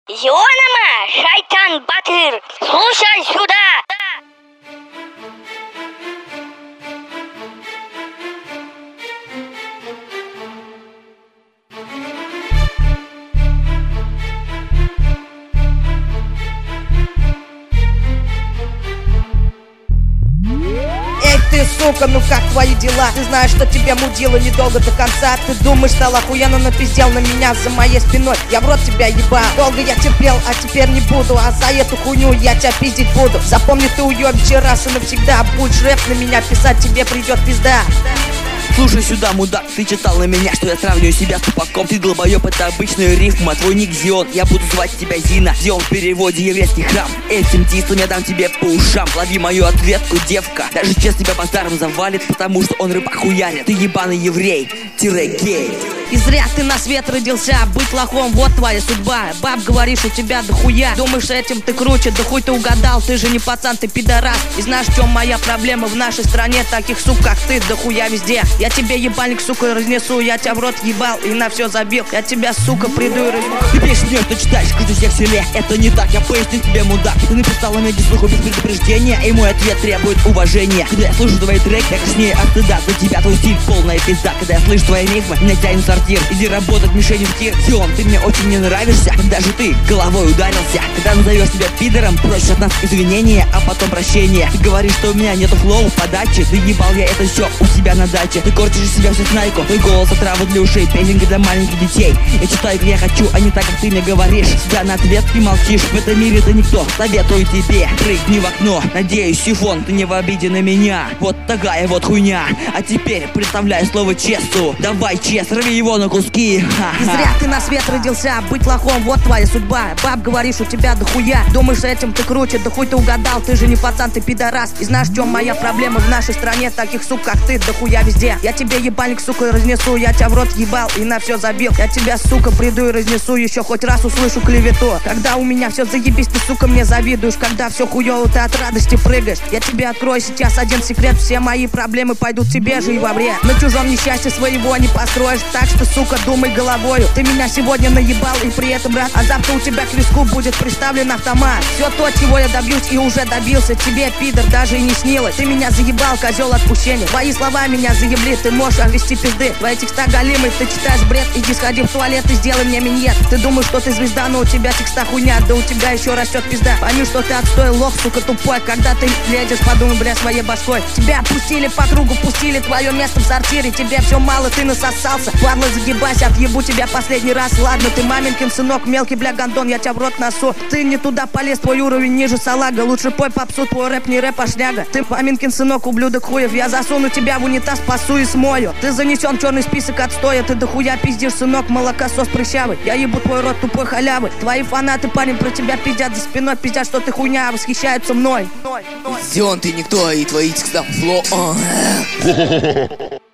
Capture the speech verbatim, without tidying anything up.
Йонама, шайтан Батыр, слушай сюда! Ты, сука, ну как твои дела? Ты знаешь, что тебя мудило недолго до конца. Ты думаешь, стал охуенно напиздел на меня за моей спиной. Я в рот тебя ебал. Долго я терпел, а теперь не буду. А за эту хуйню я тебя пиздить буду. Запомни, ты уебище раз и навсегда. Будешь рэп на меня писать, тебе придет пизда. Слушай сюда, мудак, ты читал на меня, что я сравниваю себя с тупаком. Ты долбоёб, это обычная рифма, твой ник Зион. Я буду звать тебя Зина, Зион в переводе еврейский храм. Этим дислом я дам тебе по ушам. Лови мою ответку, девка. Даже честно тебя базаром завалит, потому что он рыба хуярит. Ты ебаный еврей, тире гей. И зря ты на свет родился, быть лохом, вот твоя судьба. Баб, говоришь, у тебя дохуя. Думаешь, этим ты круче, да хуй ты угадал. Ты же не пацан, ты пидорас. И знаешь, в чем моя проблема в нашей стране? Таких сук, как ты, дохуя везде. Я тебе ебальник, сука, разнесу. Я тебя в рот ебал и на все забил. Я тебя, сука, приду и разнесу. Ты пишешь мне, что читаешь, круче всех в селе. Это не так, я поясню тебе, мудак. Ты написал на меди слуху без предупреждения, и мой ответ требует уважения. Когда я слышу твои треки, я краснею от стыда. За тебя твой стиль полная пизда. Когда я слышу твои рифмы, меня тянет сортир. Иди работать мишенью в тир. Зион, ты мне очень не нравишься. Когда же ты головой ударился? Когда назовешь себя пидором, просишь от нас извинения, а потом прощения. Ты говоришь, что у меня нету флоу, подачи. Ты ебал я это все у себя на даче. Ты корчишь из себя всю снайку. Твой голос отрава для ушей, песенка для маленьких детей. Я читаю, как я хочу, а не так, как ты мне говоришь. Всегда на ответ ты молчишь. В этом мире ты никто. Советую тебе, прыгни в окно. Надеюсь, сифон, ты не в обиде на меня. Вот такая вот хуйня. А теперь представляй слово честу. Давай, чест, рви его на куски. И зря ты на свет родился, быть лохом, вот твоя судьба. Баб, говоришь, у тебя дохуя. Думаешь, этим ты круче, да хуй ты угадал. Ты же не пацан, ты пидорас. И знаешь, в чем моя проблема в нашей стране? Таких сук, как ты, дохуя везде. Я тебе ебальник, сука, разнесу. Я тебя в рот ебал и на все забил. Я тебя, сука, приду и разнесу. Еще хоть раз услышу клевету. Когда у меня все заебись, ты, сука, мне завидуешь. Когда все хуёво, ты от радости прыгаешь. Я тебе открою сейчас один секрет. Все мои проблемы пойдут тебе же и во вред. На чужом несчастье своего не построишь. Так что, сука, думай головою. Ты меня сегодня наебал и при этом рад. А завтра у тебя к виску будет приставлен автомат. Все то, чего я добьюсь и уже добился. Тебе, пидор, даже и не снилось. Ты меня заебал, козел отпущения. Твои слова меня заебли, ты можешь вести пизды. Твои текста галимые, ты читаешь бред. Иди сходи в туалет и сделай мне миньет. Ты думаешь, что ты звезда, но у тебя текста хуйня. Да у тебя еще растет пизда. Пойми, что ты отстой, лох, сука, тупой. Когда ты лезешь, подумай, бля, своей башкой. Тебя пустили по кругу, пустили твое место в сортире. Тебе все мало, ты насосался. Падла, загибайся, отъебу тебя последний раз. Ладно, ты маменькин сынок, мелкий, бля, гондон, я тебя в рот носу. Ты не туда полез, твой уровень ниже салага. Лучше пой попсу, твой рэп не рэп, а шняга. Ты маменькин сынок, ублюдок хуев. Я засуну тебя в унитаз, пасу и смою. Ты занесен в черный список отстоя. Ты дохуя пиздишь, сынок, молокосос прыщавый. Я ебу твой рот тупой халявы. Твои фанаты, парень, про тебя пиздят за спиной. Пиздят, что ты хуйня, восхищаются мной. Зион, ты никто, и твои текста фло.